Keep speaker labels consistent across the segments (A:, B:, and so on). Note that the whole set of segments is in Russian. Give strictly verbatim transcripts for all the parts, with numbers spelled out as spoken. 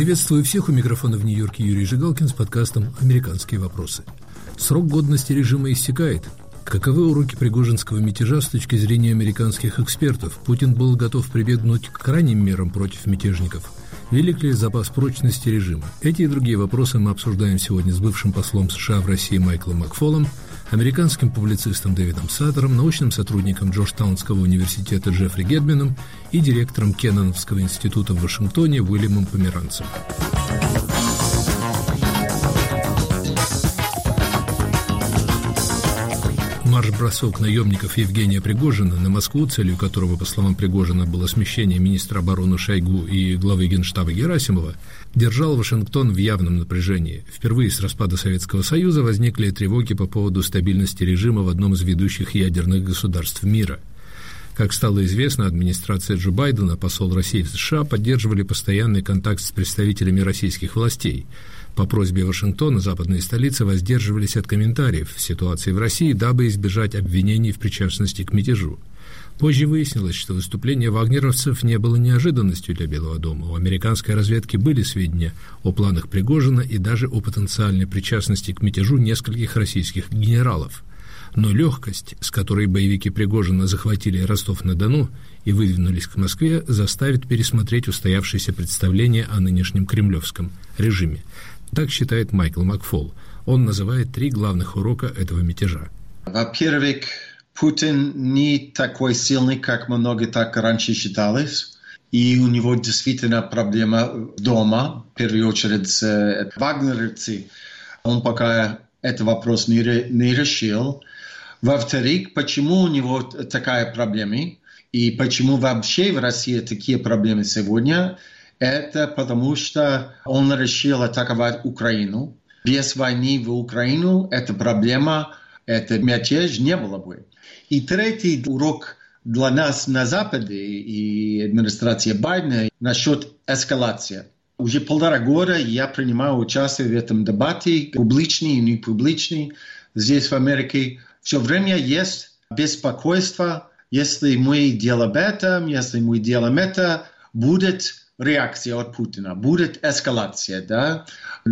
A: Приветствую всех, у микрофона в Нью-Йорке Юрий Жигалкин с подкастом «Американские вопросы». Срок годности режима истекает. Каковы уроки пригожинского мятежа с точки зрения американских экспертов? Путин был готов прибегнуть к крайним мерам против мятежников. Велик ли запас прочности режима? Эти и другие вопросы мы обсуждаем сегодня с бывшим послом США в России Майклом Макфолом, американским публицистом Дэвидом Саттером, научным сотрудником Джорджтаунского университета Джеффри Гетманом и директором Кенноновского института в Вашингтоне Уильямом Померанцем. Марш-бросок наемников Евгения Пригожина на Москву, целью которого, по словам Пригожина, было смещение министра обороны Шойгу и главы Генштаба Герасимова, держал Вашингтон в явном напряжении. Впервые с распада Советского Союза возникли тревоги по поводу стабильности режима в одном из ведущих ядерных государств мира. Как стало известно, администрация Джо Байдена, посол России в США, поддерживали постоянный контакт с представителями российских властей. По просьбе Вашингтона западные столицы воздерживались от комментариев в ситуации в России, дабы избежать обвинений в причастности к мятежу. Позже выяснилось, что выступление вагнеровцев не было неожиданностью для Белого дома. У американской разведки были сведения о планах Пригожина и даже о потенциальной причастности к мятежу нескольких российских генералов. Но легкость, с которой боевики Пригожина захватили Ростов-на-Дону и выдвинулись к Москве, заставит пересмотреть устоявшееся представление о нынешнем кремлевском режиме. Так считает Майкл Макфол. Он называет три главных урока этого мятежа.
B: Во-первых, Путин не такой сильный, как много так раньше считалось. И у него действительно проблема дома, в первую очередь с э, вагнеровцами. Он пока этот вопрос не, не решил. Во-вторых, почему у него такая проблема? И почему вообще в России такие проблемы сегодня? Это потому, что он решил атаковать Украину. Без войны в Украину эта проблема, это мятеж не было бы. И третий урок для нас на Западе и администрации Байдена насчет эскалации. Уже полтора года я принимаю участие в этом дебате, публичный и непубличный. Здесь в Америке все время есть беспокойство. Если мы делаем это, если мы делаем это, будет реакция от Путина, будет эскалация, да?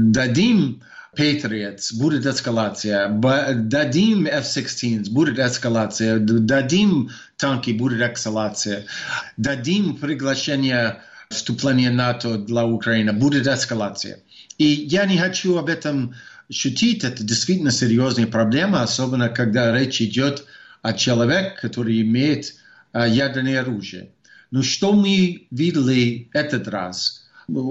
B: Дадим Patriots, будет эскалация, дадим эф шестнадцать, будет эскалация, дадим танки, будет эскалация, дадим приглашение вступления НАТО для Украины, будет эскалация. И я не хочу об этом шутить, это действительно серьезная проблема, особенно когда речь идет о человеке, который имеет ядерное оружие. Но что мы видели этот раз?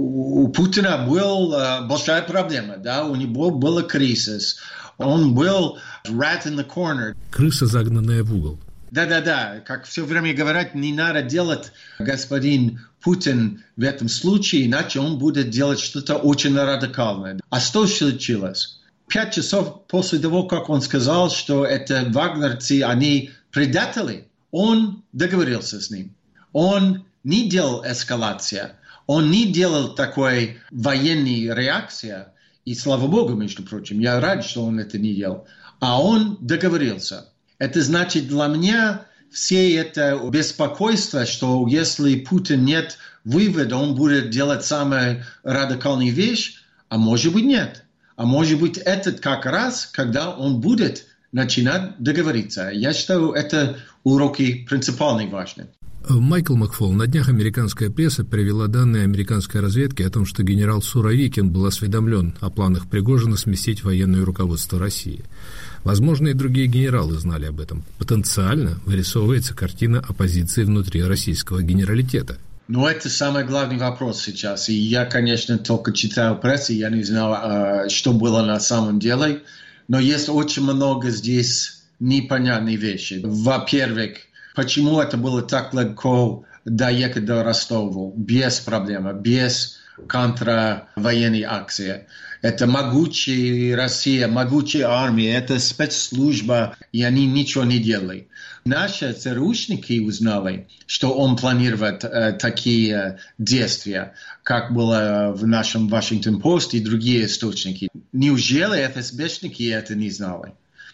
B: У Путина была большая проблема, да? У него был кризис. Он был rat in the corner.
A: Крыса, загнанная в угол.
B: Да-да-да, как все время говорят, не надо делать господин Путин в этом случае, иначе он будет делать что-то очень радикальное. А что случилось? Пять часов после того, как он сказал, что это вагнерцы, они предатели, он договорился с ним. Он не делал эскалацию, он не делал такой военной реакции, и слава богу, между прочим, я рад, что он это не делал, а он договорился. Это значит для меня все это беспокойство, что если Путин нет вывода, он будет делать самую радикальную вещь, а может быть нет. А может быть это как раз, когда он будет начинать договориться. Я считаю, это уроки принципиально важны.
A: Майкл Макфол, на днях американская пресса привела данные американской разведки о том, что генерал Суровикин был осведомлен о планах Пригожина сместить военное руководство России. Возможно, и другие генералы знали об этом. Потенциально вырисовывается картина оппозиции внутри российского генералитета.
B: Ну, это самый главный вопрос сейчас. И я, конечно, только читал прессу, я не знал, что было на самом деле. Но есть очень много здесь непонятных вещей. Во-первых, почему это было так легко доехать до Ростова без проблем, без контравоенной акции? Это могучая Россия, могучая армия, это спецслужба, и они ничего не делали. Наши ЦРУшники узнали, что он планирует э, такие действия, как было в нашем Вашингтон-Пост и другие источники. Неужели эф эс бэшники это не знали?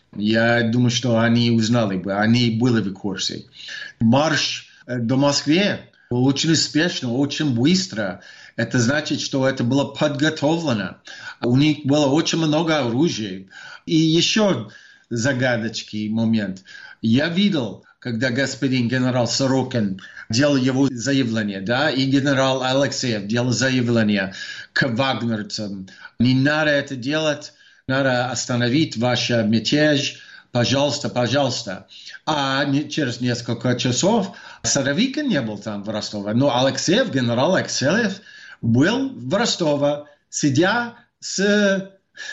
B: Я думаю, что они узнали бы, они были в курсе. Марш до Москвы Очень успешно, очень быстро. Это значит, что это было подготовлено. У них было очень много оружия. И еще загадочный момент. Я видел, когда господин генерал Сорокин делал его заявление, да, и генерал Алексеев делал заявление к вагнерцам. Не надо это делать, надо остановить ваш мятеж, пожалуйста, пожалуйста. А через несколько часов Суровикин не был там в Ростове, но Алексеев, генерал Алексеев, был в Ростове, сидя с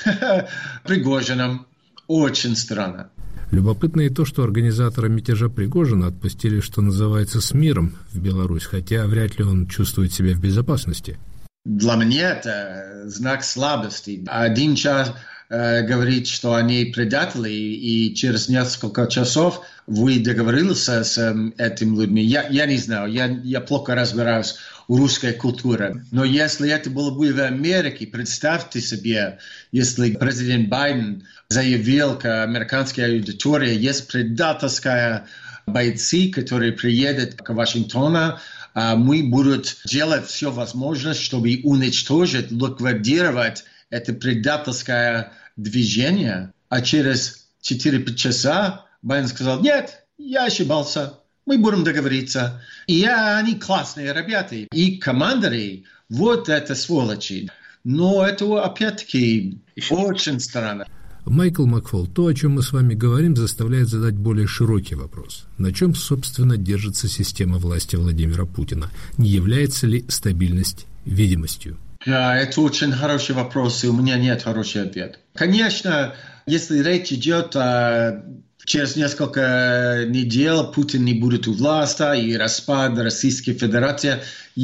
B: Пригожиным. Очень странно.
A: Любопытно и то, что организатора мятежа Пригожина отпустили, что называется, с миром в Беларусь, хотя вряд ли он чувствует себя в безопасности.
B: Для меня это знак слабости. Один час э, говорит, что они предатели, и через несколько часов вы договорились с э, этими людьми. Я, я не знаю, я, я плохо разбираюсь в русской культуре. Но если это было бы в Америке, представьте себе, если президент Байден заявил к американской аудитории, есть предательская бойцы, которые приедут к Вашингтону, мы будем делать все возможное, чтобы уничтожить, ликвидировать это предательское движение. А через четыре-пять часа Байден сказал, нет, я ошибался, мы будем договориться. И они классные ребята. И командиры, вот это сволочи. Но это опять-таки очень странно.
A: Майкл Макфол, то, о чем мы с вами говорим, заставляет задать более широкий вопрос. На чем, собственно, держится система власти Владимира Путина? Не является ли стабильность видимостью?
B: Да, это очень хороший вопрос, и у меня нет хорошего ответа. Конечно, если речь идет о... Через несколько недель Путин не будет у власти, и распад Российской Федерации,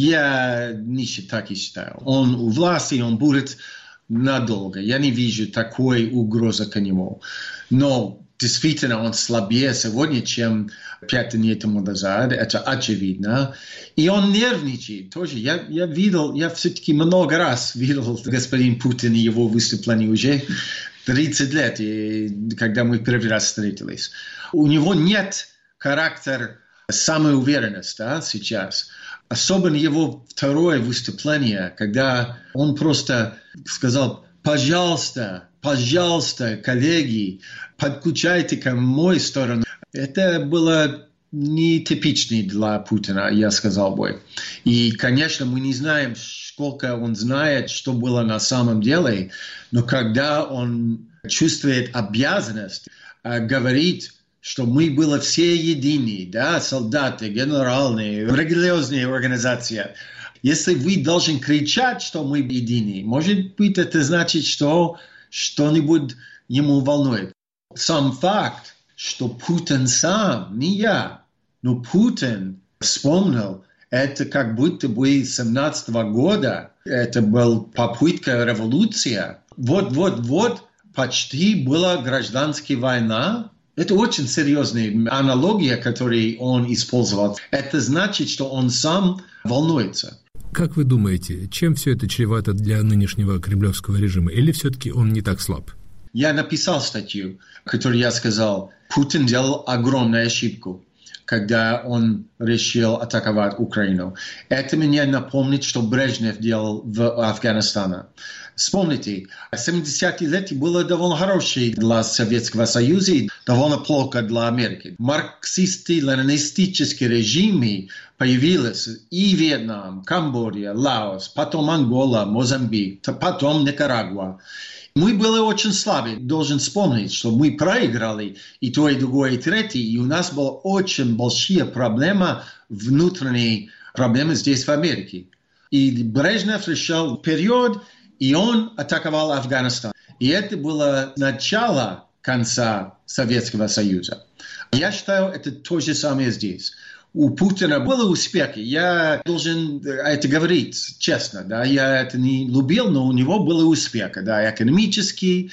B: я не так и считаю. Он у власти, он будет надолго. Я не вижу такой угрозы к нему. Но действительно он слабее сегодня, чем пять дней тому назад. Это очевидно. И он нервничает тоже. Я, я видел, я все-таки много раз видел господин Путин и его выступление уже тридцать лет, и когда мы первый раз встретились. У него нет характера самоуверенности, да, сейчас. Особенно его второе выступление, когда он просто сказал, пожалуйста, пожалуйста, коллеги, подключайте ко мою сторону. Это было нетипично для Путина, я сказал бы. И, конечно, мы не знаем, сколько он знает, что было на самом деле, но когда он чувствует обязанность э, говорить, что мы были все едины, да, солдаты, генеральные, религиозные организации. Если вы должны кричать, что мы едины, может быть, это значит, что что-нибудь ему волнует. Сам факт, что Путин сам, не я, но Путин вспомнил, это как будто бы с семнадцатого года, это была попытка революции. Вот-вот-вот почти была гражданская война. Это очень серьезная аналогия, которую он использовал. Это значит, что он сам волнуется.
A: Как вы думаете, чем все это чревато для нынешнего кремлевского режима? Или все-таки он не так слаб?
B: Я написал статью, в которой я сказал, Путин делал огромную ошибку, когда он решил атаковать Украину. Это мне напомнит, что Брежнев делал в Афганистане. Вспомните, семидесятые лета было довольно хорошее для Советского Союза и довольно плохо для Америки. Марксисты, ленинистические режимы появились и Вьетнам, Камбоджа, Лаос, потом Ангола, Мозамбик, потом Никарагуа. Мы были очень слабы. Должен вспомнить, что мы проиграли и то, и другое, и третье, и у нас была очень большая проблема, внутренние проблемы здесь, в Америке. И Брежнев решил период, и он атаковал Афганистан. И это было начало конца Советского Союза. Я считаю, это то же самое здесь. У Путина были успехи. Я должен это говорить честно. Да? Я это не любил, но у него были успехи. Да? Экономические,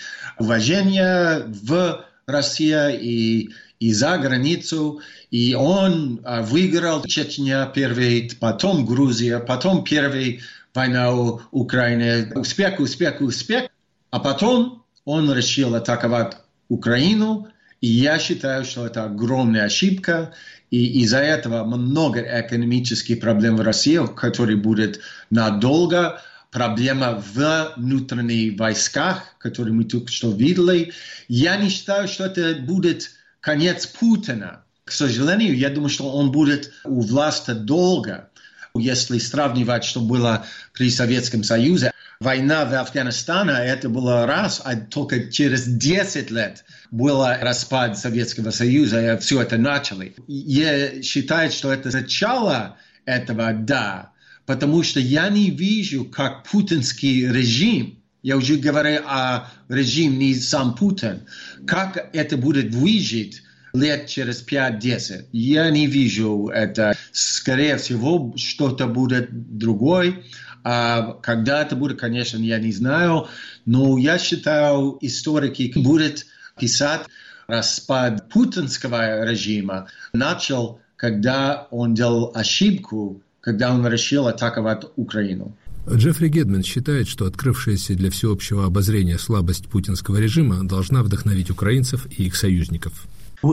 B: уважение в России и, и за границу. И он а, выиграл Чечня первый, потом Грузия, потом первый война в Украине. Успех, успех, успех. А потом он решил атаковать Украину. И я считаю, что это огромная ошибка, и из-за этого много экономических проблем в России, которые будут надолго. Проблема в внутренних войсках, которые мы только что видели. Я не считаю, что это будет конец Путина. К сожалению, я думаю, что он будет у власти долго. Если сравнивать, что было при Советском Союзе, война в Афганистане, это было раз, а только через десять лет был распад Советского Союза, и все это начали. Я считаю, что это начало этого, да, потому что я не вижу, как путинский режим, я уже говорю о режиме, не сам Путин, как это будет выжить лет через пять-десять. Я не вижу это. Скорее всего, что-то будет другое. А когда это будет, конечно, я не знаю. Но я считаю, историки будут писать распад путинского режима. Начал, когда он делал ошибку, когда он решил атаковать Украину.
A: Джеффри Гедман считает, что открывшаяся для всеобщего обозрения слабость путинского режима должна вдохновить украинцев и их союзников.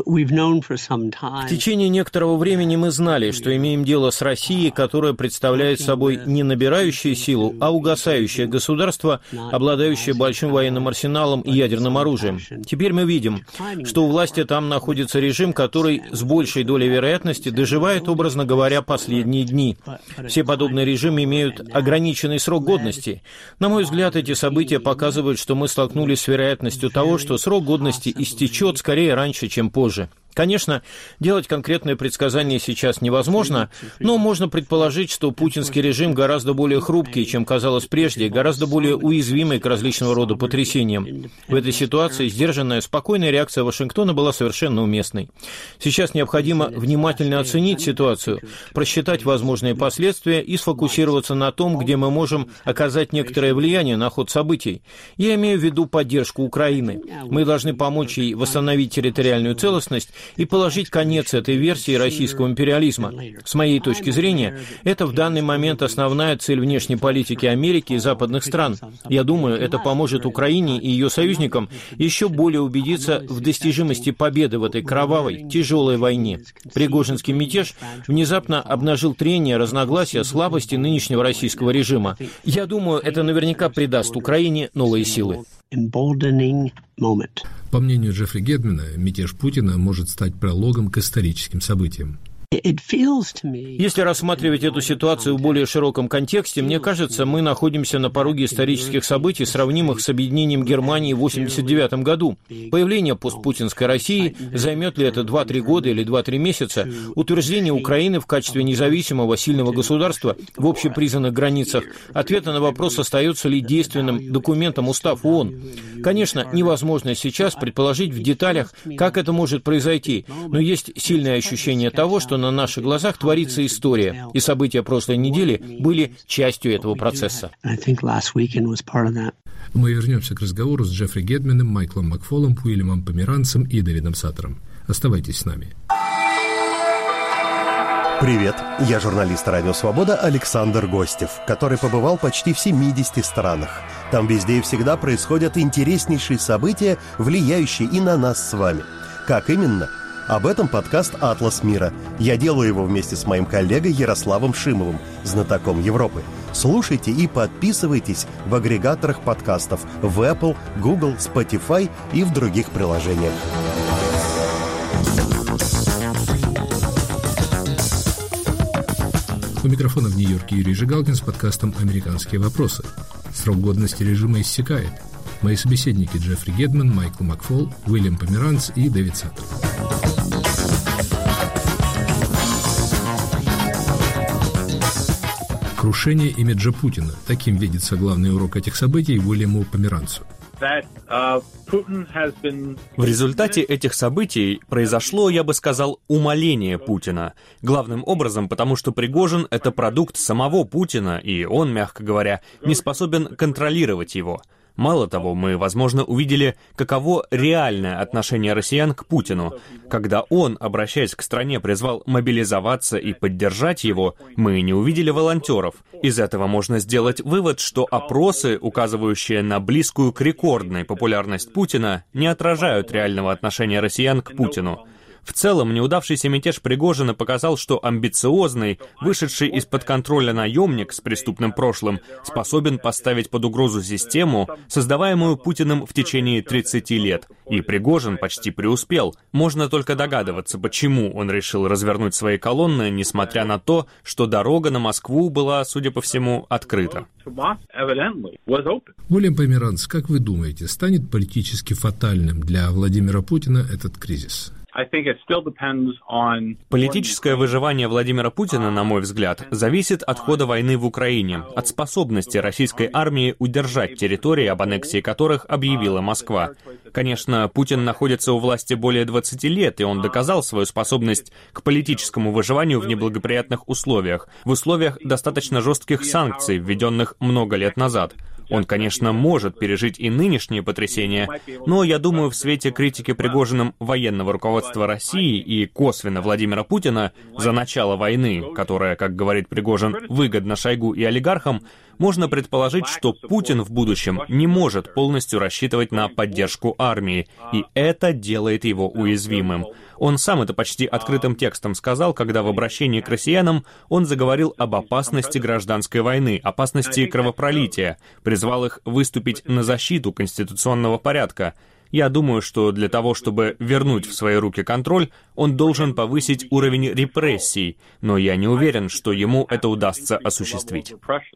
C: В течение некоторого времени мы знали, что имеем дело с Россией, которая представляет собой не набирающее силу, а угасающее государство, обладающее большим военным арсеналом и ядерным оружием. Теперь мы видим, что у власти там находится режим, который с большей долей вероятности доживает, образно говоря, последние дни. Все подобные режимы имеют ограниченный срок годности. На мой взгляд, эти события показывают, что мы столкнулись с вероятностью того, что срок годности истечет скорее раньше, чем позже. Позже. Конечно, делать конкретные предсказания сейчас невозможно, но можно предположить, что путинский режим гораздо более хрупкий, чем казалось прежде, гораздо более уязвимый к различного рода потрясениям. В этой ситуации сдержанная, спокойная реакция Вашингтона была совершенно уместной. Сейчас необходимо внимательно оценить ситуацию, просчитать возможные последствия и сфокусироваться на том, где мы можем оказать некоторое влияние на ход событий. Я имею в виду поддержку Украины. Мы должны помочь ей восстановить территориальную целостность и положить конец этой версии российского империализма. С моей точки зрения, это в данный момент основная цель внешней политики Америки и западных стран. Я думаю, это поможет Украине и ее союзникам еще более убедиться в достижимости победы в этой кровавой, тяжелой войне. Пригожинский мятеж внезапно обнажил трения, разногласия, слабости нынешнего российского режима. Я думаю, это наверняка придаст Украине новые силы.
A: По мнению Джеффри Гедмана, мятеж Путина может стать прологом к историческим событиям.
C: Если рассматривать эту ситуацию в более широком контексте, мне кажется, мы находимся на пороге исторических событий, сравнимых с объединением Германии в восемьдесят девятом году. Появление постпутинской России, займет ли это два-три года или два-три месяца, утверждение Украины в качестве независимого сильного государства в общепризнанных границах, ответа на вопрос, остается ли действенным документом Устав ООН. Конечно, невозможно сейчас предположить в деталях, как это может произойти, но есть сильное ощущение того, что на наших глазах творится история, и события прошлой недели были частью этого процесса.
A: Мы вернемся к разговору с Джеффри Гедманом, Майклом Макфолом, Уильямом Померанцем и Дэвидом Саттером. Оставайтесь с нами.
D: Привет, я журналист «Радио Свобода» Александр Гостев, который побывал почти в семидесяти странах. Там везде и всегда происходят интереснейшие события, влияющие и на нас с вами. Как именно? Об этом подкаст «Атлас мира». Я делаю его вместе с моим коллегой Ярославом Шимовым, знатоком Европы. Слушайте и подписывайтесь в агрегаторах подкастов в Apple, Google, Spotify и в других приложениях.
A: У микрофона в Нью-Йорке Юрий Жигалкин с подкастом «Американские вопросы». Срок годности режима иссякает. Мои собеседники Джеффри Гедман, Майкл Макфол, Уильям Померанц и Дэвид Саттер. Крушение имиджа Путина. Таким видится главный урок этих событий Уильяму Померанцу.
E: В результате этих событий произошло, я бы сказал, умаление Путина. Главным образом, потому что Пригожин — это продукт самого Путина, и он, мягко говоря, не способен контролировать его. Мало того, мы, возможно, увидели, каково реальное отношение россиян к Путину. Когда он, обращаясь к стране, призвал мобилизоваться и поддержать его, мы не увидели волонтеров. Из этого можно сделать вывод, что опросы, указывающие на близкую к рекордной популярность Путина, не отражают реального отношения россиян к Путину. В целом, неудавшийся мятеж Пригожина показал, что амбициозный, вышедший из-под контроля наемник с преступным прошлым способен поставить под угрозу систему, создаваемую Путиным в течение тридцати лет. И Пригожин почти преуспел. Можно только догадываться, почему он решил развернуть свои колонны, несмотря на то, что дорога на Москву была, судя по всему, открыта.
A: Уильям Померанц, как вы думаете, станет политически фатальным для Владимира Путина этот кризис?
E: Политическое выживание Владимира Путина, на мой взгляд, зависит от хода войны в Украине, от способности российской армии удержать территории, об аннексии которых объявила Москва. Конечно, Путин находится у власти более двадцати лет, и он доказал свою способность к политическому выживанию в неблагоприятных условиях, в условиях достаточно жестких санкций, введенных много лет назад. Он, конечно, может пережить и нынешние потрясения, но, я думаю, в свете критики Пригожиным военного руководства России и косвенно Владимира Путина за начало войны, которая, как говорит Пригожин, выгодна Шойгу и олигархам, можно предположить, что Путин в будущем не может полностью рассчитывать на поддержку армии, и это делает его уязвимым. Он сам это почти открытым текстом сказал, когда в обращении к россиянам он заговорил об опасности гражданской войны, опасности кровопролития, призвал их выступить на защиту конституционного порядка. Я думаю, что для того, чтобы вернуть в свои руки контроль, он должен повысить уровень репрессий, но я не уверен, что ему это удастся осуществить.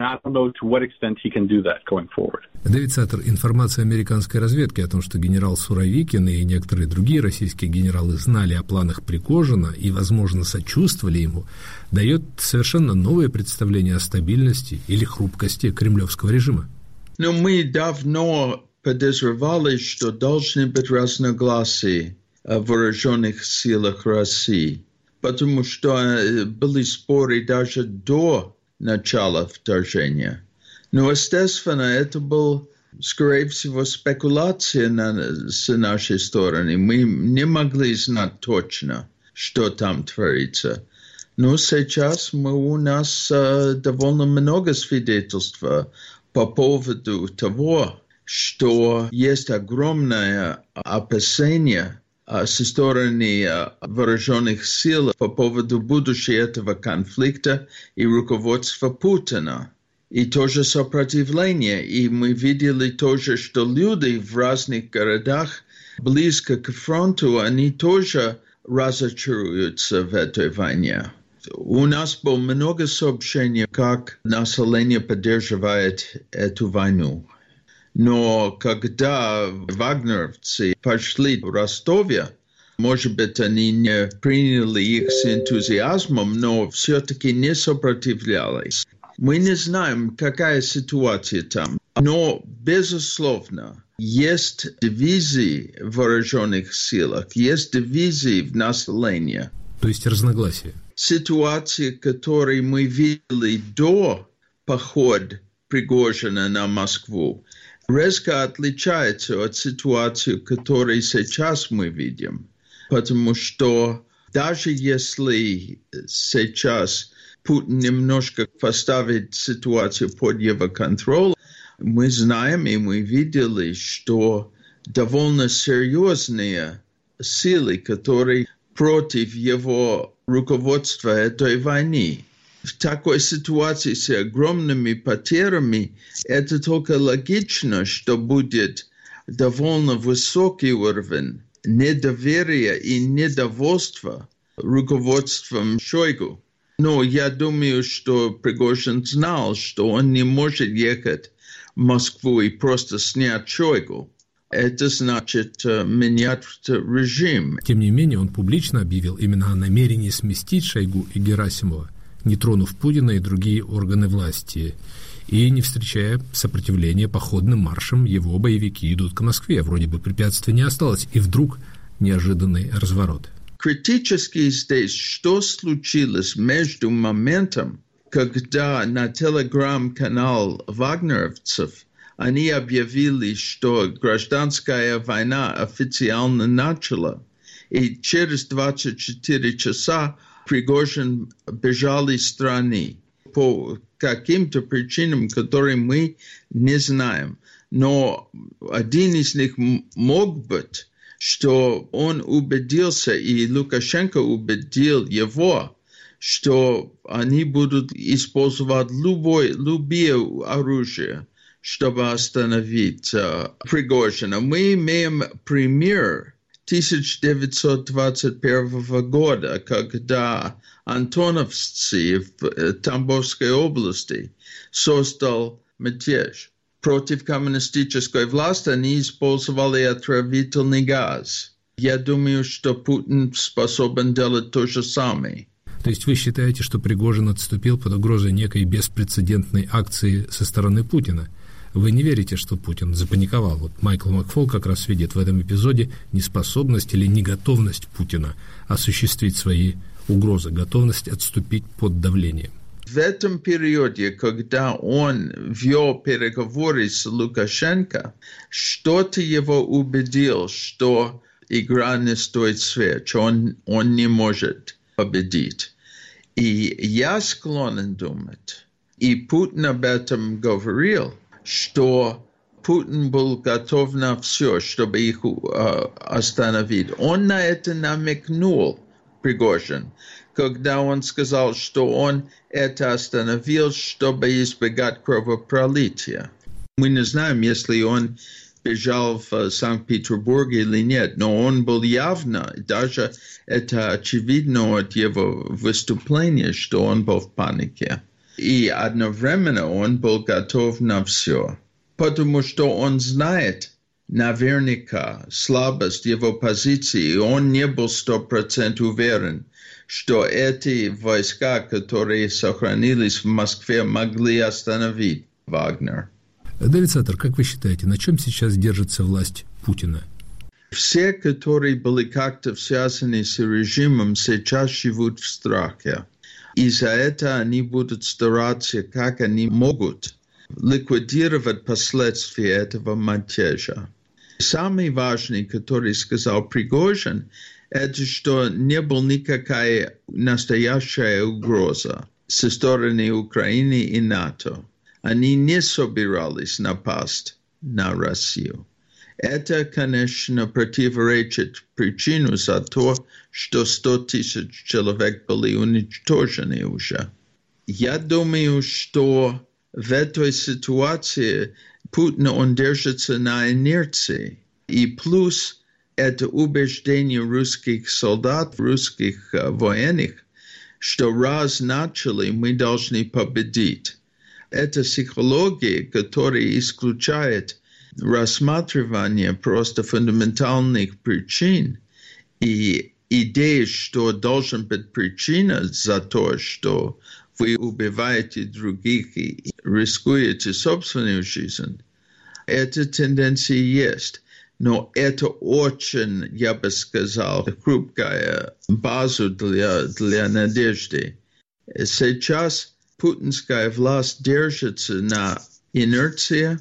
A: Дэвид Саттер, информация американской разведки о том, что генерал Суровикин и некоторые другие российские генералы знали о планах Пригожина и, возможно, сочувствовали ему, дает совершенно новое представление о стабильности или хрупкости кремлевского режима.
F: Но мы давно подозревали, что должны быть разногласия в вооруженных силах России, потому что были споры даже до начала вторжения. Но, естественно, это был, скорее всего, спекуляция на, с нашей стороны. Мы не могли знать точно, что там творится. Но сейчас мы, у нас uh, довольно много свидетельств по поводу того, что есть огромное опасение со стороны вооруженных сил по поводу будущего этого конфликта и руководства Путина. И тоже сопротивление. И мы видели тоже, что люди в разных городах близко к фронту, они тоже разочаруются в этой войне. У нас было много сообщений, как население поддерживает эту войну. Но когда вагнеровцы пошли в Ростове, может быть, они не приняли их с энтузиазмом, но все-таки не сопротивлялись. Мы не знаем, какая ситуация там, но, безусловно, есть дивизии в вооруженных силах, есть дивизии в населении.
A: То есть разногласия.
F: Ситуация, которую мы видели до похода Пригожина на Москву, резко отличается от ситуации, которую сейчас мы видим. Потому что даже если сейчас Путин немножко поставит ситуацию под его контроль, мы знаем и мы видели, что довольно серьезные силы, которые против его руководства этой войны. В такой ситуации с огромными потерями это только логично, что будет довольно высокий уровень недоверия и недовольства руководством Шойгу. Но я думаю, что Пригожин знал, что он не может ехать в Москву и просто снять Шойгу. Это значит менять режим.
A: Тем не менее, он публично объявил именно о намерении сместить Шойгу и Герасимова, не тронув Путина и другие органы власти, и не встречая сопротивления походным маршем, его боевики идут к Москве, вроде бы препятствий не осталось, и вдруг неожиданный разворот.
F: Критически здесь, что случилось между моментом, когда на телеграм-канал вагнеровцев они объявили, что гражданская война официально начала, и через двадцать четыре часа Пригожин бежал из страны по каким-то причинам, которые мы не знаем. Но один из них мог быть, что он убедился, и Лукашенко убедил его, что они будут использовать любое, любое оружие, чтобы остановить uh, Пригожина. Мы имеем пример тысяча девятьсот двадцать первого года, когда антоновцы в Тамбовской области создал мятеж. Против коммунистической власти они использовали отравительный газ. Я думаю, что Путин способен делать то же самое.
A: То есть вы считаете, что Пригожин отступил под угрозой некой беспрецедентной акции со стороны Путина? Вы не верите, что Путин запаниковал? Вот Майкл Макфол как раз видит в этом эпизоде неспособность или неготовность Путина осуществить свои угрозы, готовность отступить под давлением.
F: В этом периоде, когда он вел переговоры с Лукашенко, что-то его убедил, что игра не стоит свеч, он, он не может победить. И я склонен думать, и Путин об этом говорил, что Путин был готов на все, чтобы их uh, остановить. Он на это намекнул, Пригожин, когда он сказал, что он это остановил, чтобы избегать кровопролития. Мы не знаем, если он бежал в Санкт-Петербург или нет, но он был явно, даже это очевидно от его выступления, что он был в панике. И одновременно он был готов на все, потому что он знает наверняка слабость его позиции, и он не был сто процентов уверен, что эти войска, которые сохранились в Москве, могли остановить Вагнер.
A: Давид Саттер, как вы считаете, на чем сейчас держится власть Путина?
F: Все, которые были как-то связаны с режимом, сейчас живут в страхе. И за это они будут стараться, как они могут, ликвидировать последствия этого мятежа. Самый важный, который сказал Пригожин, это что не была никакая настоящая угроза со стороны Украины и НАТО. Они не собирались напасть на Россию. Это, конечно, противоречит причину за то, что сто тысяч человек были уничтожены уже. Я думаю, что в этой ситуации Путин, он держится на инерции. И плюс это убеждение русских солдат, русских uh, военных, что раз начали, мы должны победить. Это психология, которая исключает рассматривание просто фундаментальных причин и идея, что должен быть причина за то, что вы убиваете других и рискуете собственную жизнь. Эта тенденция есть. Но это очень, я бы сказал, хрупкая база для, для надежды. Сейчас путинская власть держится на инерции,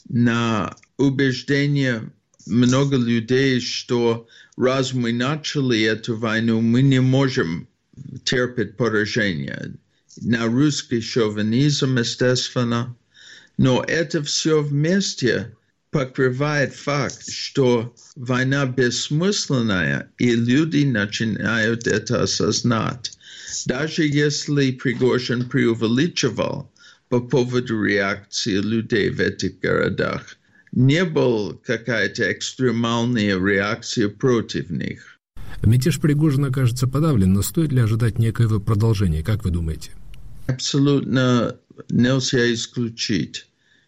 F: на убеждении много людей, что раз мы начали эту войну, мы не можем терпеть поражение. На русский шовинизм, естественно. Но это все вместе покрывает факт, что война бессмысленная, и люди начинают это осознать. Даже если Пригожин преувеличивал по поводу реакции людей в этих городах, не была какая-то экстремальная реакция против них.
A: Мятеж Пригожина, кажется, подавлен, но стоит ли ожидать некоего продолжения, как вы думаете?
F: Абсолютно нельзя исключить,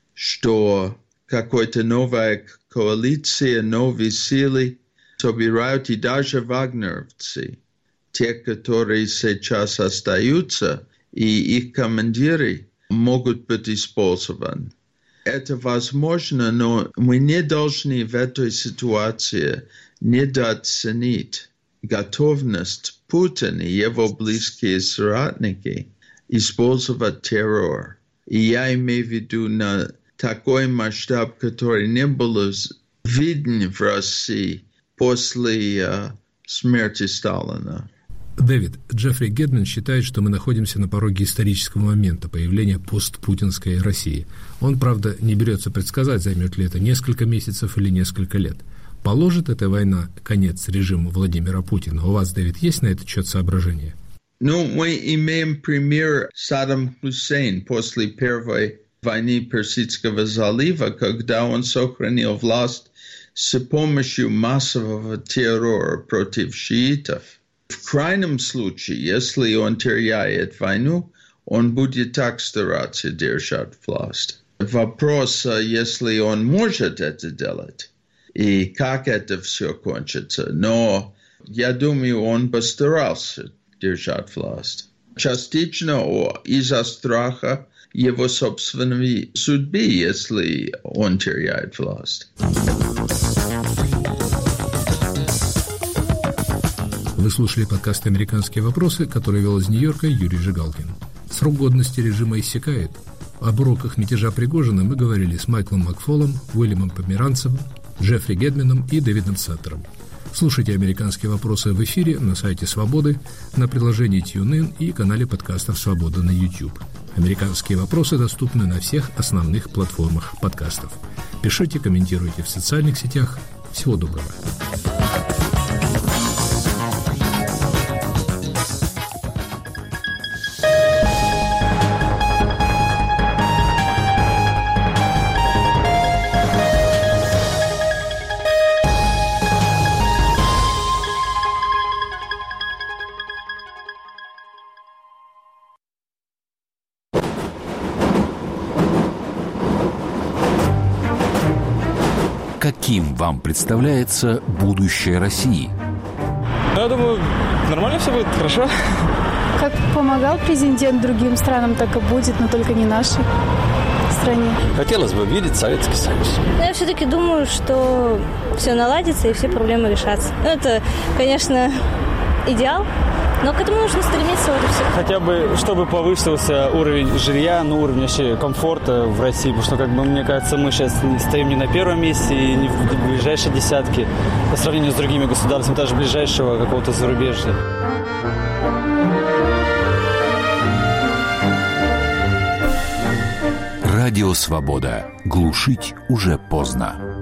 F: что какая-то новая коалиция, новые силы собирают, и даже вагнеровцы, те, которые сейчас остаются, и их командиры могут быть использованы. Это возможно, но мы не должны в этой ситуации недооценить готовность Путина и его близкие соратники использовать террор. И я имею в виду на такой масштаб, который не был виден в России после uh, смерти Сталина.
A: Дэвид, Джеффри Гетман считает, что мы находимся на пороге исторического момента появления постпутинской России. Он, правда, не берется предсказать, займет ли это несколько месяцев или несколько лет. Положит эта война конец режиму Владимира Путина? У вас, Дэвид, есть на этот счет соображения?
F: Ну, мы имеем пример Саддам Хусейн после первой войны Персидского залива, когда он сохранил власть с помощью массового террора против шиитов. В крайнем случае, если он теряет войну, он будет так стараться держать власть. Вопрос, если он может это делать, и как это все кончится. Но я думаю, он постарался держать власть. Частично из-за страха его собственной судьбы, если он теряет власть.
A: Вы слушали подкаст «Американские вопросы», который вел из Нью-Йорка Юрий Жигалкин. Срок годности режима иссякает. Об уроках мятежа Пригожина мы говорили с Майклом Макфолом, Уильямом Померанцевым, Джеффри Гетманом и Дэвидом Саттером. Слушайте «Американские вопросы» в эфире на сайте «Свободы», на приложении TuneIn и канале подкастов «Свобода» на YouTube. «Американские вопросы» доступны на всех основных платформах подкастов. Пишите, комментируйте в социальных сетях. Всего доброго.
G: Каким вам представляется будущее России?
H: Я думаю, нормально все будет, хорошо.
I: Как помогал президент другим странам, так и будет, но только не нашей стране.
H: Хотелось бы видеть Советский Союз.
J: Но я все-таки думаю, что все наладится и все проблемы решатся. Ну, это, конечно, идеал, но к этому нужно стремиться. Вот и все.
H: Хотя бы, чтобы повысился уровень жилья, ну, уровень вообще комфорта в России, потому что, как бы, мне кажется, мы сейчас стоим не на первом месте и не в ближайшей десятке по сравнению с другими государствами, даже ближайшего какого-то зарубежья.
G: Радио «Свобода». Глушить уже поздно.